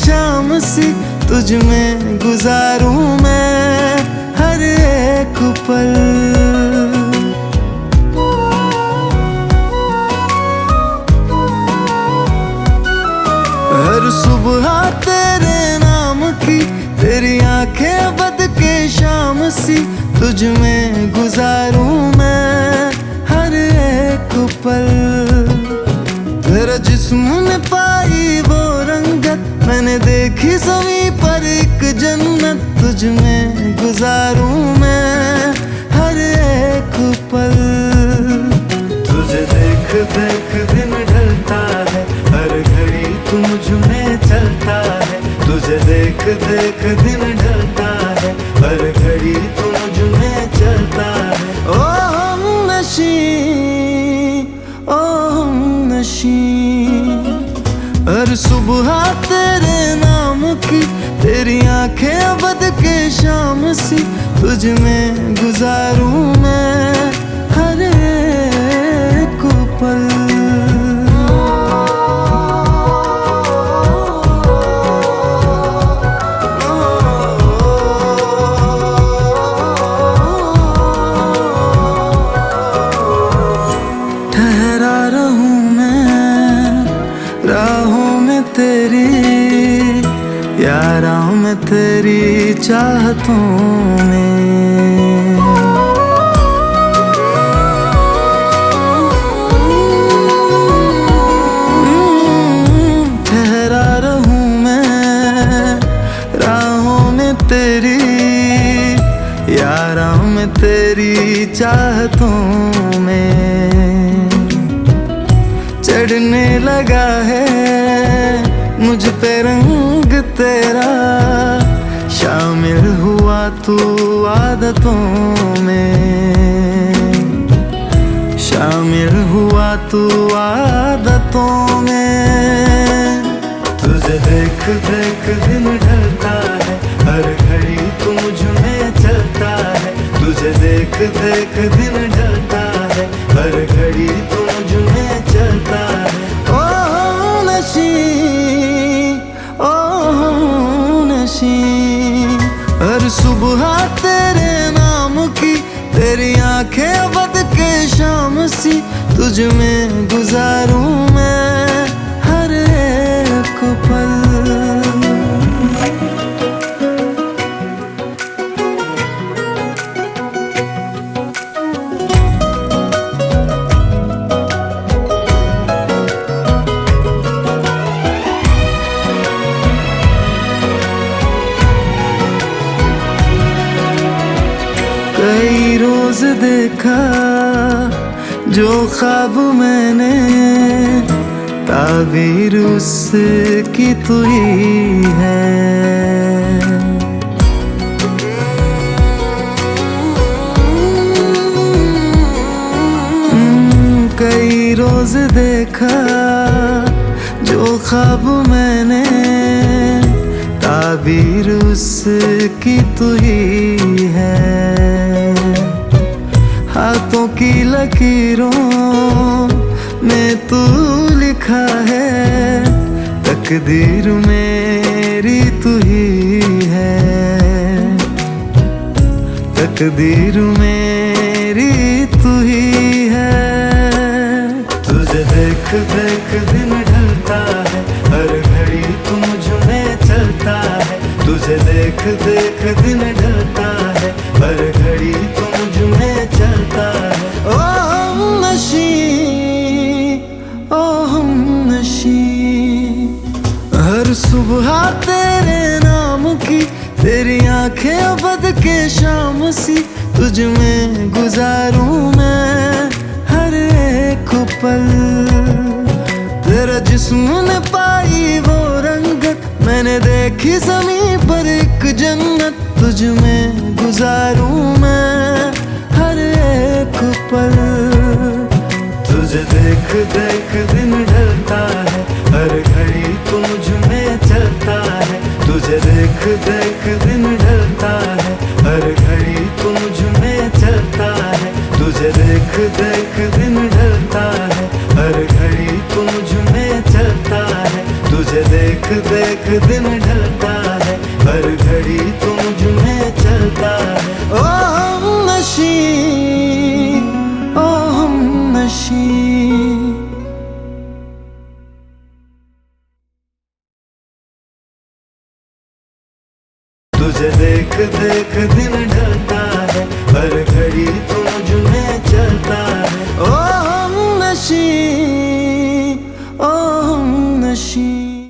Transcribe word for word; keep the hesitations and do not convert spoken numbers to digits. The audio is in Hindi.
शाम सी तुझ में गुजारूं मैं हर एक पल। हर सुबह तेरे नाम की तेरी आंखें बद के शाम सी तुझ में गुजारूं मैं हर एक पल। तेरा जिस्म में पाई वो रंगत मैंने देखी ज़मीं पर एक जन्नत तुझ में गुजारूं मैं हर एक पल। तुझे देख देख दिन ढलता है हर घड़ी तू मुझ में चलता है। तुझे देख देख दिन ढलता है हर घड़ी तू मुझ में चलता है। ओ हमनशी ओ हमनशी हर सुबह तेरे नाम की तेरी आंखें बद के शाम सी तुझ में गुजारूं मैं हर एक पल। ठहरा रहूं मैं राहों में तेरी यारां में तेरी चाहतों में। ठहरा रहूं मैं राहों में तेरी यारां में तेरी चाहतों में। चढ़ने लगा है मुझ पे रंग तेरा शामिल हुआ तू आदतों में। शामिल हुआ तू आदतों में। तुझे देख देख दिन ढलता है हर घड़ी तू मुझ में चलता है। तुझे देख देख दिन ढलता है हर घड़ी तू मुझ में चलता है। ओ नशी ओ नशी हर सुबह तेरे नाम की तेरी आंखें बद के शाम सी तुझ में गुजारूं मैं हर एक पल। कई रोज देखा जो ख्वाब मैंने ताबीर उसकी तू ही है। कई रोज देखा जो ख्वाब मैंने ताबीर उसकी तू ही है। हाथों की लकीरों में तू लिखा है तकदीर मेरी तू ही है। तकदीर मेरी तू ही है। तुझे देख देख दिन ढलता है हर घड़ी तू मुझ में चलता है। तुझे देख देख दिन ढलता है हर घड़ी तू मुझ में चलता है। ओ हमनशी ओ हमनशी हर सुबह तेरे नाम की तेरी आंखें बद के शाम सी तुझ में गुजारूं मैं हर एक पल। तेरा जिस्म ने पाई वो रंगत मैंने देखी ज़मीं पर एक जन्नत तुझ में गुजारूं मैं हर एक पल। तुझे देख देख दिन ढलता है हर घड़ी तू मुझ में चलता है। तुझे देख देख दिन ढलता है हर घड़ी तू मुझ में चलता है। तुझे देख देख दिन ढलता है हर घड़ी तू मुझ में चलता है। तुझे देख देख दिन ढलता है, हर घड़ी